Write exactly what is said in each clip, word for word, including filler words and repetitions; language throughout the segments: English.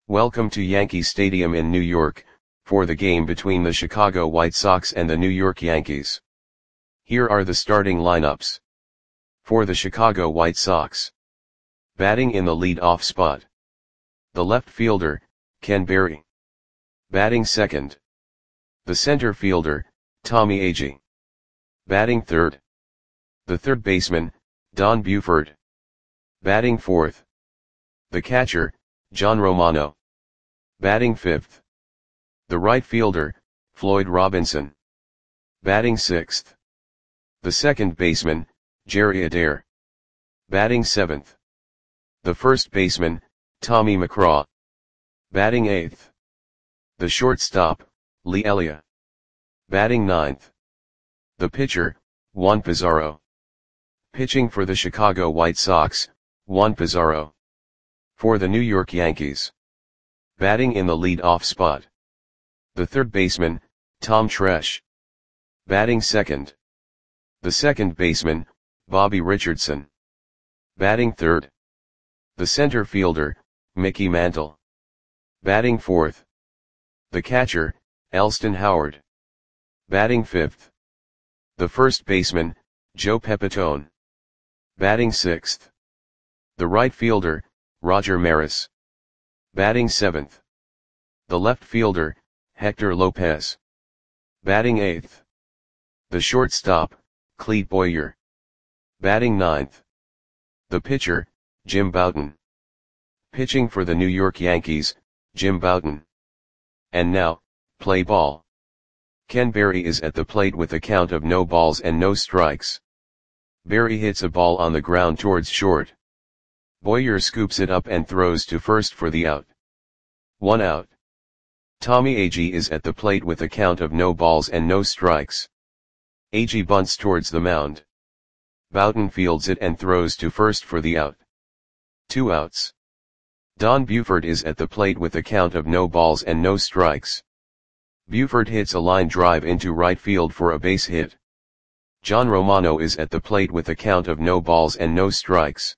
Welcome to Yankee Stadium in New York, for the game between the Chicago White Sox and the New York Yankees. Here are the starting lineups. For the Chicago White Sox. Batting in the lead-off spot. The left fielder, Ken Berry. Batting second. The center fielder, Tommy Agee. Batting third. The third baseman, Don Buford. Batting fourth. The catcher, John Romano. Batting fifth. The right fielder, Floyd Robinson. Batting sixth. The second baseman, Jerry Adair. Batting seventh. The first baseman, Tommy McCraw. Batting eighth. The shortstop, Lee Elia. Batting ninth. The pitcher, Juan Pizarro. Pitching for the Chicago White Sox, Juan Pizarro. For the New York Yankees. Batting in the lead-off spot. The third baseman, Tom Tresh. Batting second. The second baseman, Bobby Richardson. Batting third. The center fielder, Mickey Mantle. Batting fourth. The catcher, Elston Howard. Batting fifth. The first baseman, Joe Pepitone. Batting sixth. The right fielder, Roger Maris. Batting seventh. The left fielder, Hector Lopez. Batting eighth. The shortstop, Clete Boyer. Batting ninth. The pitcher, Jim Bouton. Pitching for the New York Yankees, Jim Bouton. And now, play ball. Ken Berry is at the plate with a count of no balls and no strikes. Berry hits a ball on the ground towards short. Boyer scoops it up and throws to first for the out. One out. Tommy Agee is at the plate with a count of no balls and no strikes. Agee bunts towards the mound. Bouton fields it and throws to first for the out. Two outs. Don Buford is at the plate with a count of no balls and no strikes. Buford hits a line drive into right field for a base hit. John Romano is at the plate with a count of no balls and no strikes.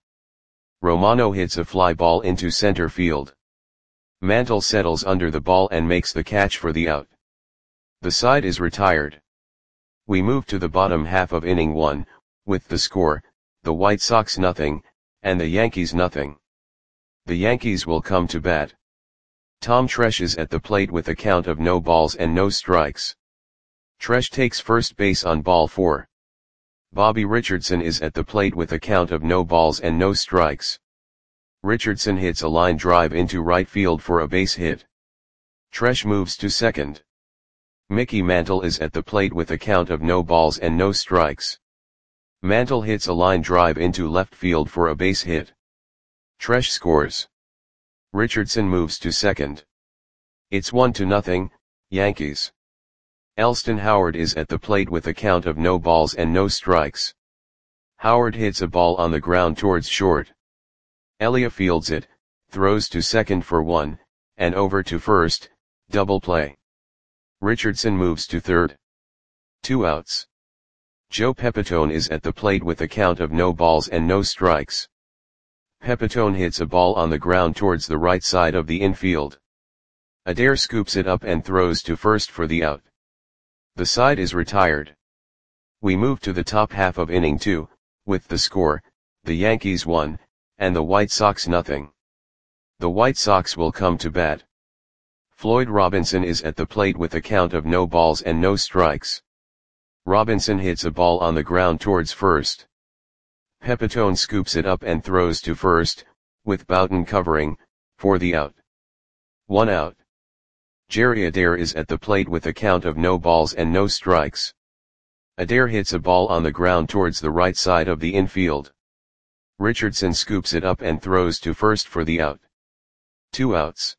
Romano hits a fly ball into center field. Mantle settles under the ball and makes the catch for the out. The side is retired. We move to the bottom half of inning one, with the score, the White Sox nothing, and the Yankees nothing. The Yankees will come to bat. Tom Tresh is at the plate with a count of no balls and no strikes. Tresh takes first base on ball four. Bobby Richardson is at the plate with a count of no balls and no strikes. Richardson hits a line drive into right field for a base hit. Tresh moves to second. Mickey Mantle is at the plate with a count of no balls and no strikes. Mantle hits a line drive into left field for a base hit. Tresh scores. Richardson moves to second. It's one to nothing, Yankees. Elston Howard is at the plate with a count of no balls and no strikes. Howard hits a ball on the ground towards short. Elia fields it, throws to second for one, and over to first, double play. Richardson moves to third. Two outs. Joe Pepitone is at the plate with a count of no balls and no strikes. Pepitone hits a ball on the ground towards the right side of the infield. Adair scoops it up and throws to first for the out. The side is retired. We move to the top half of inning two, with the score, the Yankees one, and the White Sox nothing. The White Sox will come to bat. Floyd Robinson is at the plate with a count of no balls and no strikes. Robinson hits a ball on the ground towards first. Pepitone scoops it up and throws to first, with Bouton covering, for the out. One out. Jerry Adair is at the plate with a count of no balls and no strikes. Adair hits a ball on the ground towards the right side of the infield. Richardson scoops it up and throws to first for the out. Two outs.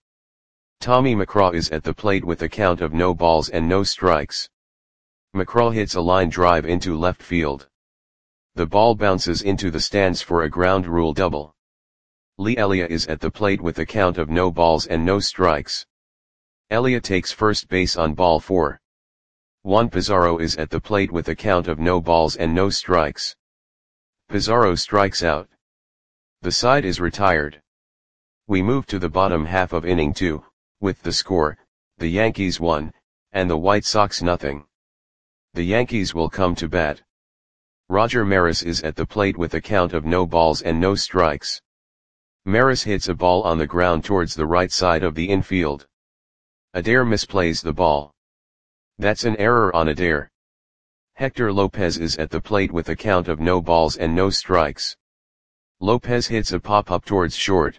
Tommy McCraw is at the plate with a count of no balls and no strikes. McCraw hits a line drive into left field. The ball bounces into the stands for a ground rule double. Lee Elia is at the plate with a count of no balls and no strikes. Elia takes first base on ball four. Juan Pizarro is at the plate with a count of no balls and no strikes. Pizarro strikes out. The side is retired. We move to the bottom half of inning two, with the score, the Yankees one, and the White Sox nothing. The Yankees will come to bat. Roger Maris is at the plate with a count of no balls and no strikes. Maris hits a ball on the ground towards the right side of the infield. Adair misplays the ball. That's an error on Adair. Hector Lopez is at the plate with a count of no balls and no strikes. Lopez hits a pop-up towards short.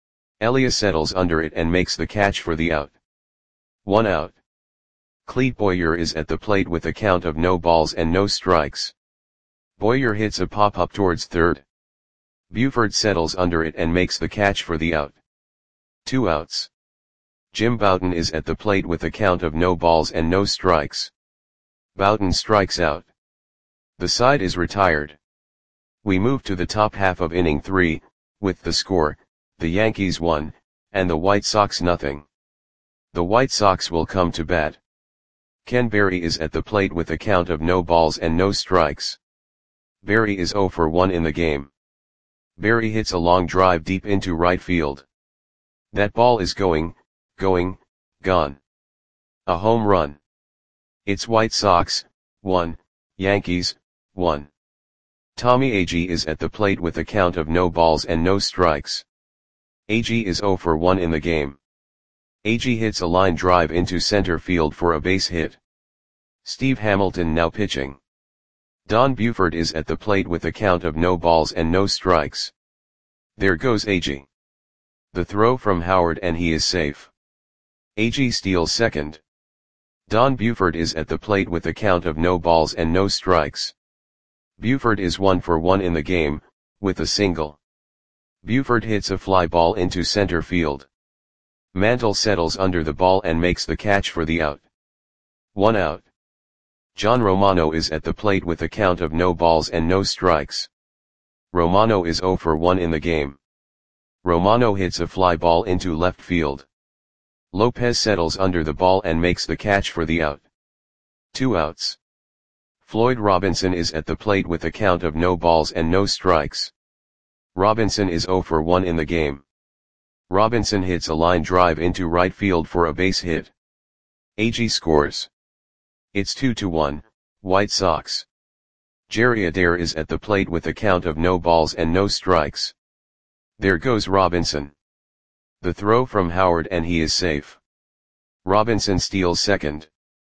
Elia settles under it and makes the catch for the out. One out. Clete Boyer is at the plate with a count of no balls and no strikes. Boyer hits a pop-up towards third. Buford settles under it and makes the catch for the out. Two outs. Jim Bouton is at the plate with a count of no balls and no strikes. Bouton strikes out. The side is retired. We move to the top half of inning three, with the score, the Yankees one, and the White Sox nothing. The White Sox will come to bat. Ken Berry is at the plate with a count of no balls and no strikes. Berry is oh for one in the game. Berry hits a long drive deep into right field. That ball is going, going, gone. A home run. It's White Sox, one, Yankees, one. Tommy Agee is at the plate with a count of no balls and no strikes. Agee is oh for one in the game. Agee hits a line drive into center field for a base hit. Steve Hamilton now pitching. Don Buford is at the plate with a count of no balls and no strikes. There goes Agee. The throw from Howard and he is safe. Agee steals second. Don Buford is at the plate with a count of no balls and no strikes. Buford is one for one in the game, with a single. Buford hits a fly ball into center field. Mantle settles under the ball and makes the catch for the out. One out. John Romano is at the plate with a count of no balls and no strikes. Romano is oh for one in the game. Romano hits a fly ball into left field. Lopez settles under the ball and makes the catch for the out. Two outs. Floyd Robinson is at the plate with a count of no balls and no strikes. Robinson is oh for one in the game. Robinson hits a line drive into right field for a base hit. Agee scores. It's two to one, White Sox. Jerry Adair is at the plate with a count of no balls and no strikes. There goes Robinson. The throw from Howard and he is safe. Robinson steals second.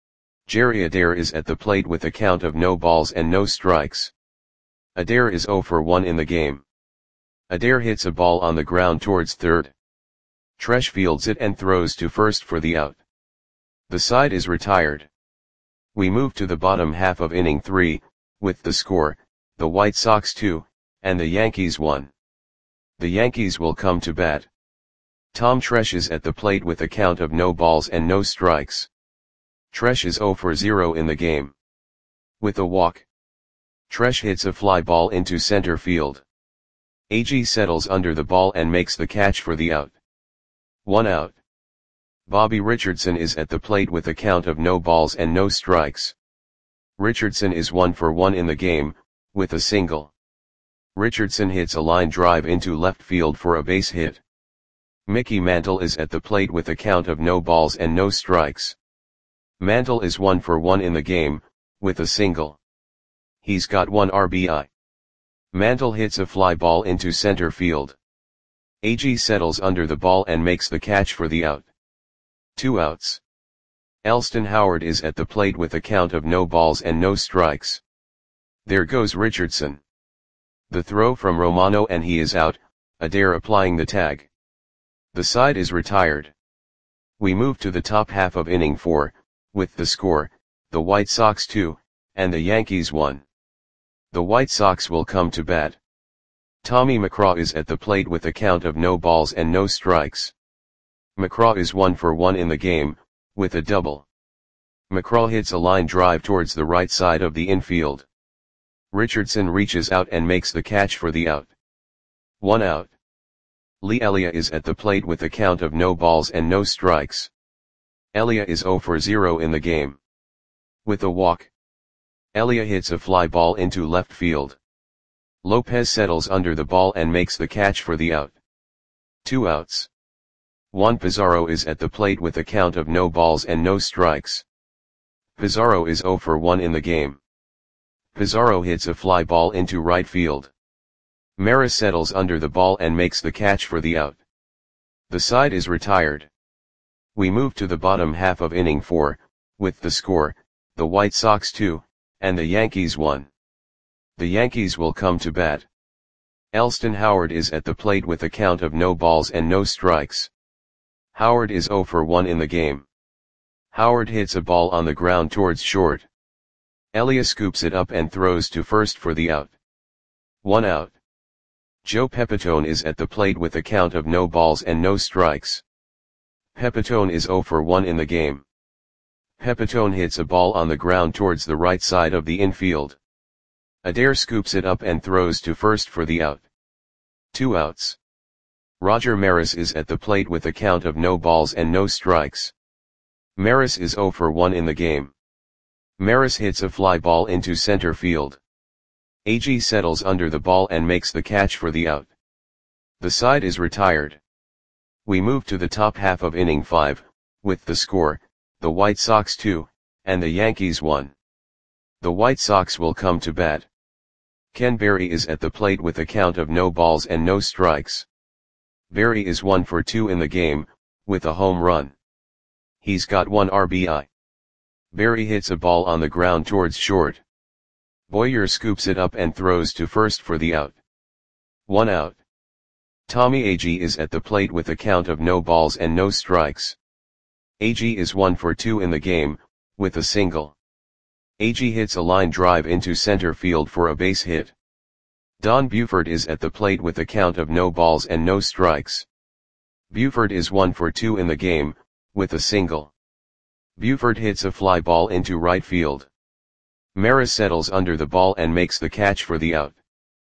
Jerry Adair is at the plate with a count of no balls and no strikes. Adair is oh for one in the game. Adair hits a ball on the ground towards third. Tresh fields it and throws to first for the out. The side is retired. We move to the bottom half of inning three, with the score, the White Sox two, and the Yankees one. The Yankees will come to bat. Tom Tresh is at the plate with a count of no balls and no strikes. Tresh is oh for zero in the game. With a walk. Tresh hits a fly ball into center field. Agee settles under the ball and makes the catch for the out. One out. Bobby Richardson is at the plate with a count of no balls and no strikes. Richardson is one for one in the game, with a single. Richardson hits a line drive into left field for a base hit. Mickey Mantle is at the plate with a count of no balls and no strikes. Mantle is one for one in the game, with a single. He's got one R B I. Mantle hits a fly ball into center field. Agee settles under the ball and makes the catch for the out. Two outs. Elston Howard is at the plate with a count of no balls and no strikes. There goes Richardson. The throw from Romano and he is out, Adair applying the tag. The side is retired. We move to the top half of inning four, with the score, the White Sox two, and the Yankees one. The White Sox will come to bat. Tommy McCraw is at the plate with a count of no balls and no strikes. McCraw is one for one in the game, with a double. McCraw hits a line drive towards the right side of the infield. Richardson reaches out and makes the catch for the out. One out. Lee Elia is at the plate with a count of no balls and no strikes. Elia is oh for zero in the game. With a walk. Elia hits a fly ball into left field. Lopez settles under the ball and makes the catch for the out. Two outs. Juan Pizarro is at the plate with a count of no balls and no strikes. Pizarro is zero for one in the game. Pizarro hits a fly ball into right field. Maris settles under the ball and makes the catch for the out. The side is retired. We move to the bottom half of inning four, with the score, the White Sox two, and the Yankees one. The Yankees will come to bat. Elston Howard is at the plate with a count of no balls and no strikes. Howard is zero for one in the game. Howard hits a ball on the ground towards short. Elia scoops it up and throws to first for the out. One out. Joe Pepitone is at the plate with a count of no balls and no strikes. Pepitone is zero for one in the game. Pepitone hits a ball on the ground towards the right side of the infield. Adair scoops it up and throws to first for the out. Two outs. Roger Maris is at the plate with a count of no balls and no strikes. Maris is zero for one in the game. Maris hits a fly ball into center field. A G settles under the ball and makes the catch for the out. The side is retired. We move to the top half of inning five, with the score, the White Sox two, and the Yankees one. The White Sox will come to bat. Ken Berry is at the plate with a count of no balls and no strikes. Berry is one for two in the game, with a home run. He's got one R B I. Berry hits a ball on the ground towards short. Boyer scoops it up and throws to first for the out. One out. Tommy Agee is at the plate with a count of no balls and no strikes. Agee is one for two in the game, with a single. Agee hits a line drive into center field for a base hit. Don Buford is at the plate with a count of no balls and no strikes. Buford is one for two in the game, with a single. Buford hits a fly ball into right field. Maris settles under the ball and makes the catch for the out.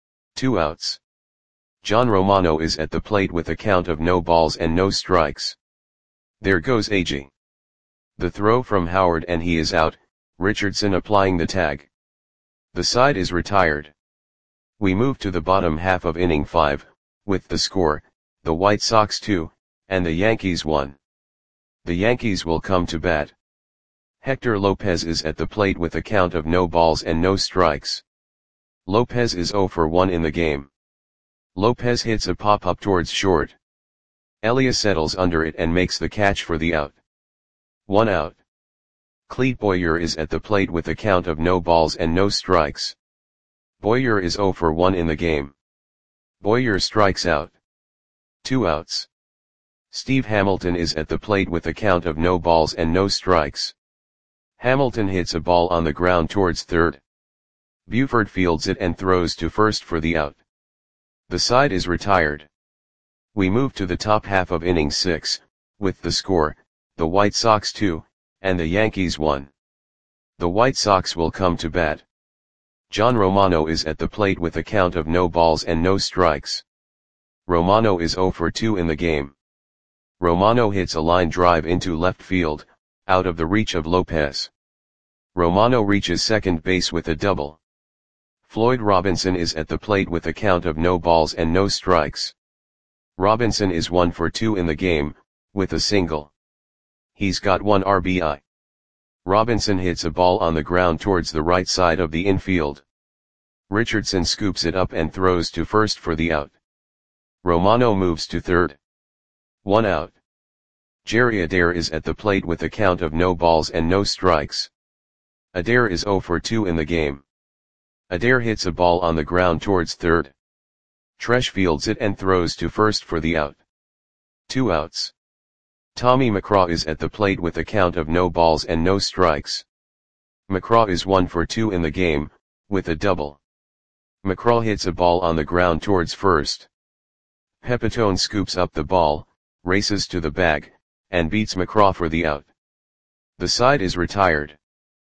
Two outs. John Romano is at the plate with a count of no balls and no strikes. There goes Agee. The throw from Howard and he is out, Richardson applying the tag. The side is retired. We move to the bottom half of inning five, with the score, the White Sox two, and the Yankees one. The Yankees will come to bat. Hector Lopez is at the plate with a count of no balls and no strikes. Lopez is zero for one in the game. Lopez hits a pop-up towards short. Elia settles under it and makes the catch for the out. One out. Clete Boyer is at the plate with a count of no balls and no strikes. Boyer is zero for one in the game. Boyer strikes out. Two outs. Steve Hamilton is at the plate with a count of no balls and no strikes. Hamilton hits a ball on the ground towards third. Buford fields it and throws to first for the out. The side is retired. We move to the top half of inning six, with the score, the White Sox two, and the Yankees one. The White Sox will come to bat. John Romano is at the plate with a count of no balls and no strikes. Romano is zero for two in the game. Romano hits a line drive into left field, out of the reach of Lopez. Romano reaches second base with a double. Floyd Robinson is at the plate with a count of no balls and no strikes. Robinson is one for two in the game, with a single. He's got one R B I. Robinson hits a ball on the ground towards the right side of the infield. Richardson scoops it up and throws to first for the out. Romano moves to third. One out. Jerry Adair is at the plate with a count of no balls and no strikes. Adair is zero for two in the game. Adair hits a ball on the ground towards third. Tresh fields it and throws to first for the out. Two outs. Tommy McCraw is at the plate with a count of no balls and no strikes. McCraw is one for two in the game, with a double. McCraw hits a ball on the ground towards first. Pepitone scoops up the ball, races to the bag, and beats McCraw for the out. The side is retired.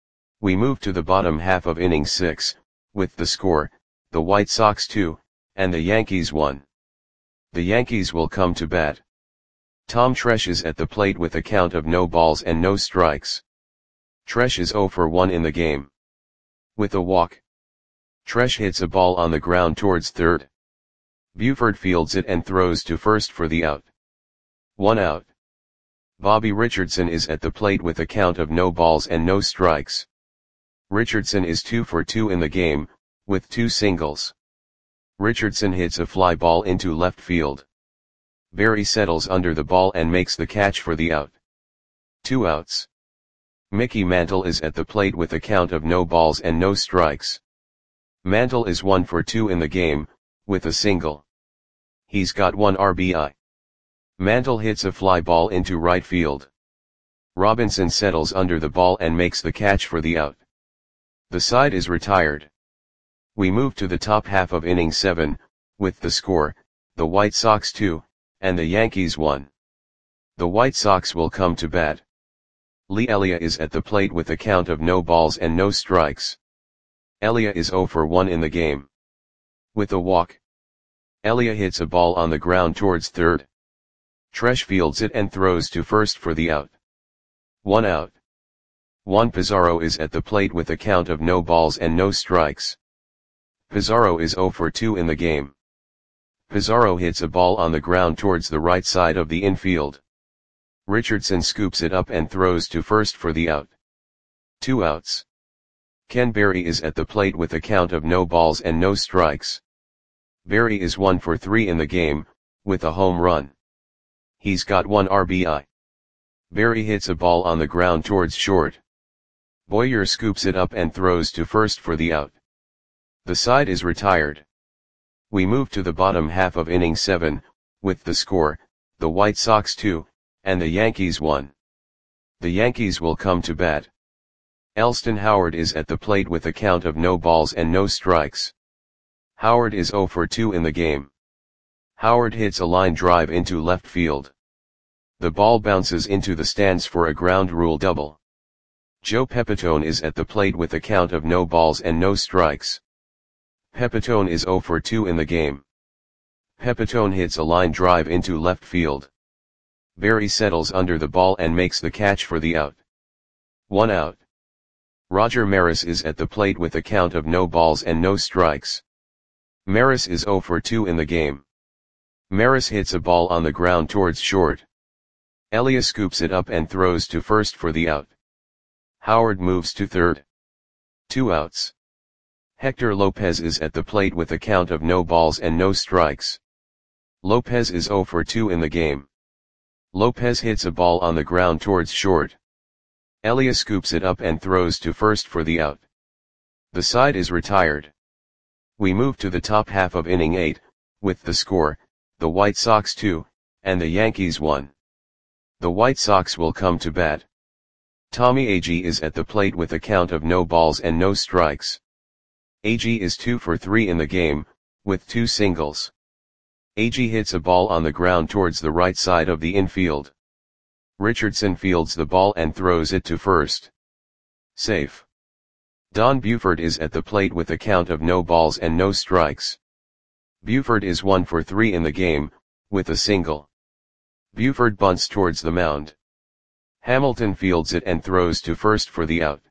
We move to the bottom half of inning six, with the score, the White Sox two, and the Yankees one. The Yankees will come to bat. Tom Tresh is at the plate with a count of no balls and no strikes. Tresh is zero for one in the game. With a walk. Tresh hits a ball on the ground towards third. Buford fields it and throws to first for the out. One out. Bobby Richardson is at the plate with a count of no balls and no strikes. Richardson is two for two in the game, with two singles. Richardson hits a fly ball into left field. Berry settles under the ball and makes the catch for the out. Two outs. Mickey Mantle is at the plate with a count of no balls and no strikes. Mantle is one for two in the game, with a single. He's got one R B I. Mantle hits a fly ball into right field. Robinson settles under the ball and makes the catch for the out. The side is retired. We move to the top half of inning seven, with the score, the White Sox two, and the Yankees one. The White Sox will come to bat. Lee Elia is at the plate with a count of no balls and no strikes. Elia is zero for one in the game. With a walk. Elia hits a ball on the ground towards third. Tresh fields it and throws to first for the out. One out. Juan Pizarro is at the plate with a count of no balls and no strikes. Pizarro is zero for two in the game. Pizarro hits a ball on the ground towards the right side of the infield. Richardson scoops it up and throws to first for the out. Two outs. Ken Berry is at the plate with a count of no balls and no strikes. Berry is one for three in the game, with a home run. He's got one R B I. Berry hits a ball on the ground towards short. Boyer scoops it up and throws to first for the out. The side is retired. We move to the bottom half of inning seven, with the score, the White Sox two, and the Yankees one. The Yankees will come to bat. Elston Howard is at the plate with a count of no balls and no strikes. Howard is zero for two in the game. Howard hits a line drive into left field. The ball bounces into the stands for a ground rule double. Joe Pepitone is at the plate with a count of no balls and no strikes. Pepitone is zero for two in the game. Pepitone hits a line drive into left field. Berry settles under the ball and makes the catch for the out. One out. Roger Maris is at the plate with a count of no balls and no strikes. Maris is zero for two in the game. Maris hits a ball on the ground towards short. Elia scoops it up and throws to first for the out. Howard moves to third. Two outs. Hector Lopez is at the plate with a count of no balls and no strikes. Lopez is zero for two in the game. Lopez hits a ball on the ground towards short. Elia scoops it up and throws to first for the out. The side is retired. We move to the top half of inning eight, with the score, the White Sox two, and the Yankees one. The White Sox will come to bat. Tommy Agee is at the plate with a count of no balls and no strikes. Agee is two for three in the game, with two singles. Agee hits a ball on the ground towards the right side of the infield. Richardson fields the ball and throws it to first. Safe. Don Buford is at the plate with a count of no balls and no strikes. Buford is one for three in the game, with a single. Buford bunts towards the mound. Hamilton fields it and throws to first for the out.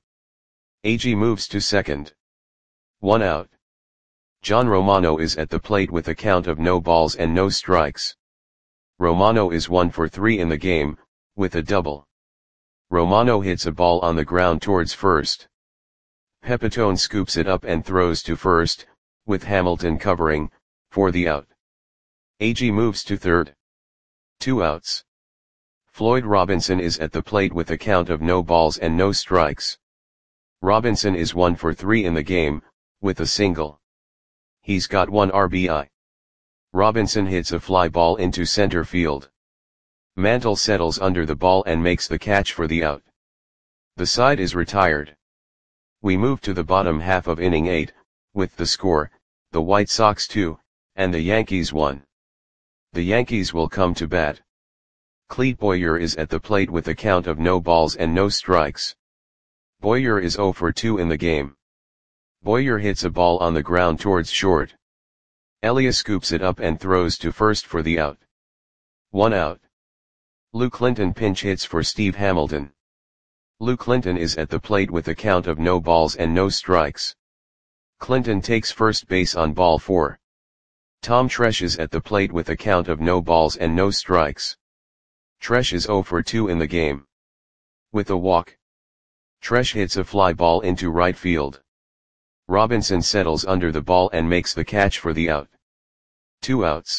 Agee moves to second. One out. John Romano is at the plate with a count of no balls and no strikes. Romano is one for three in the game, with a double. Romano hits a ball on the ground towards first. Pepitone scoops it up and throws to first, with Hamilton covering, for the out. Agee moves to third. Two outs. Floyd Robinson is at the plate with a count of no balls and no strikes. Robinson is one for three in the game, with a single. He's got one R B I. Robinson hits a fly ball into center field. Mantle settles under the ball and makes the catch for the out. The side is retired. We move to the bottom half of inning eight, with the score, the White Sox two, and the Yankees one. The Yankees will come to bat. Clete Boyer is at the plate with a count of no balls and no strikes. Boyer is zero for two in the game. Boyer hits a ball on the ground towards short. Elia scoops it up and throws to first for the out. One out. Lou Clinton pinch hits for Steve Hamilton. Lou Clinton is at the plate with a count of no balls and no strikes. Clinton takes first base on ball four. Tom Tresh is at the plate with a count of no balls and no strikes. Tresh is zero for two in the game. With a walk, Tresh hits a fly ball into right field. Robinson settles under the ball and makes the catch for the out. Two outs.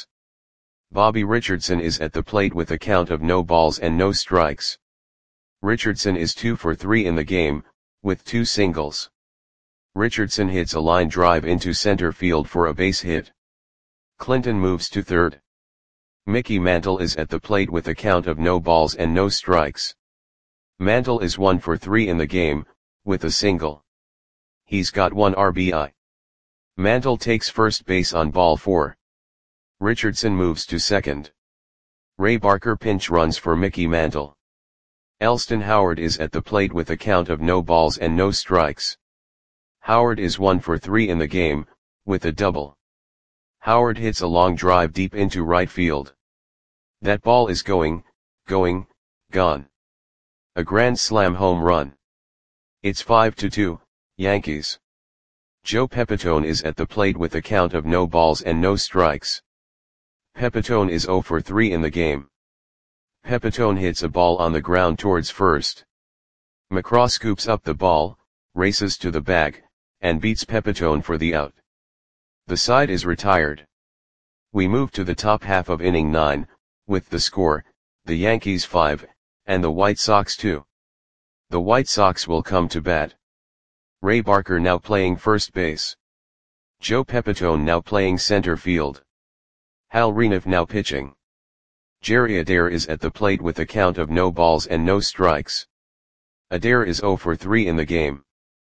Bobby Richardson is at the plate with a count of no balls and no strikes. Richardson is two for three in the game, with two singles. Richardson hits a line drive into center field for a base hit. Clinton moves to third. Mickey Mantle is at the plate with a count of no balls and no strikes. Mantle is one for three in the game, with a single. He's got one R B I. Mantle takes first base on ball four. Richardson moves to second. Ray Barker pinch runs for Mickey Mantle. Elston Howard is at the plate with a count of no balls and no strikes. Howard is one for three in the game, with a double. Howard hits a long drive deep into right field. That ball is going, going, gone. A grand slam home run. It's five to two, Yankees. Joe Pepitone is at the plate with a count of no balls and no strikes. Pepitone is zero for three in the game. Pepitone hits a ball on the ground towards first. McCraw scoops up the ball, races to the bag, and beats Pepitone for the out. The side is retired. We move to the top half of inning nine, with the score, the Yankees five, and the White Sox two. The White Sox will come to bat. Ray Barker now playing first base. Joe Pepitone now playing center field. Hal Reniff now pitching. Jerry Adair is at the plate with a count of no balls and no strikes. Adair is zero for three in the game.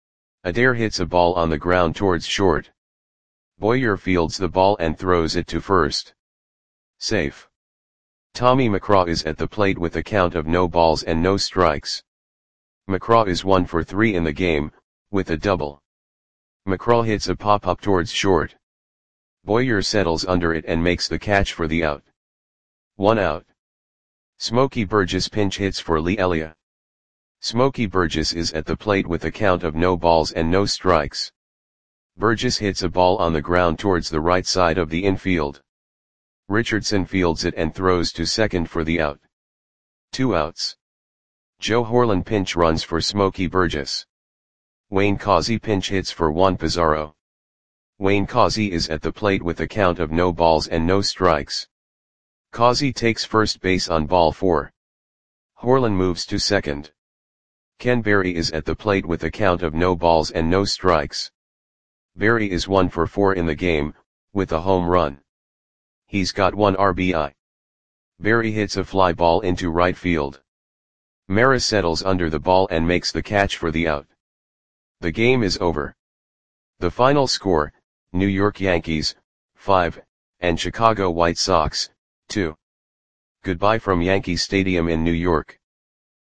Adair hits a ball on the ground towards short. Boyer fields the ball and throws it to first. Safe. Tommy McCraw is at the plate with a count of no balls and no strikes. McCraw is one for three in the game, with a double. McCraw hits a pop-up towards short. Boyer settles under it and makes the catch for the out. One out. Smokey Burgess pinch hits for Lee Elia. Smokey Burgess is at the plate with a count of no balls and no strikes. Burgess hits a ball on the ground towards the right side of the infield. Richardson fields it and throws to second for the out. Two outs. Joe Horlen pinch runs for Smokey Burgess. Wayne Causey pinch hits for Juan Pizarro. Wayne Causey is at the plate with a count of no balls and no strikes. Causey takes first base on ball four. Horlen moves to second. Ken Berry is at the plate with a count of no balls and no strikes. Berry is one for four in the game, with a home run. He's got one R B I. Berry hits a fly ball into right field. Maris settles under the ball and makes the catch for the out. The game is over. The final score, New York Yankees, five, and Chicago White Sox, two. Goodbye from Yankee Stadium in New York.